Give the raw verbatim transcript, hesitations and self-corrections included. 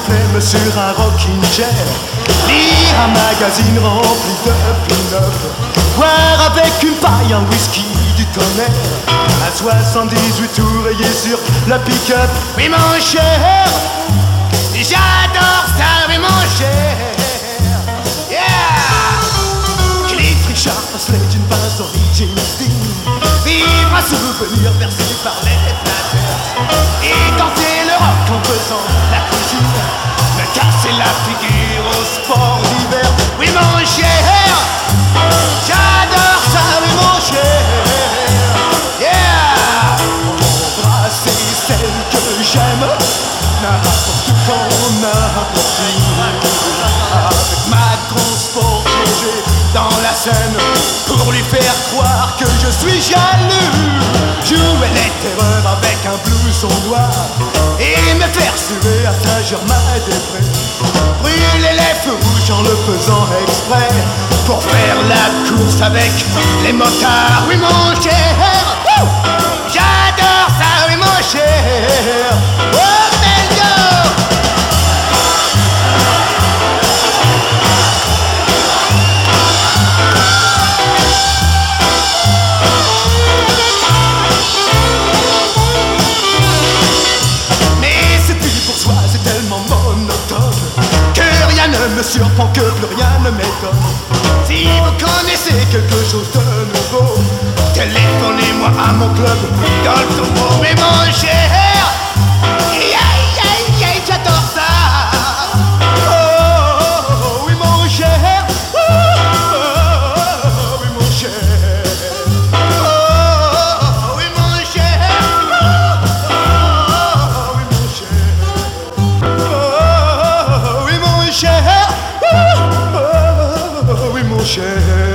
flemme sur un rocking chair, lire un magazine rempli de pin-up, boire avec une paille un whisky du tonnerre, à soixante-dix-huit tout rayé sur la pick-up. Oui mon cher, j'adore ça, oui mon cher. Yeah! Cliff Richard, Presley, Gene Bass, Origin Sting, vivre un souvenir versé par les flatteurs, et danser le rock en faisant la cuisine, me casser la figure au sport d'hiver. Oui mon cher, j'adore ça, oui mon cher. Yeah! Embrasser celle que j'aime, n'importe quand, n'importe où, avec ma transport plongée dans la Seine, pour lui faire croire que je suis jaloux, jouer les terreurs avec un blouson noir et me faire suer à Saint-Germain-des-Prés, brûler les feux rouges en le faisant exprès, pour faire la course avec les motards. Oui mon cher, wouh, j'adore ça, oui mon cher. Oh Melio! Me surprend que plus rien ne m'étonne. Si vous connaissez quelque chose de nouveau, téléphonez-moi à mon club dans le Tour. Mais mon cher, yeah, yeah, yeah, j'adore ça. Oh, oh, oh, oui mon cher, oh, oh, oh, oui mon cher, oh, oh, oui mon cher, oh, oh, oui mon cher, oh, oui mon cher. Oh, oh, oh, oui mon cher.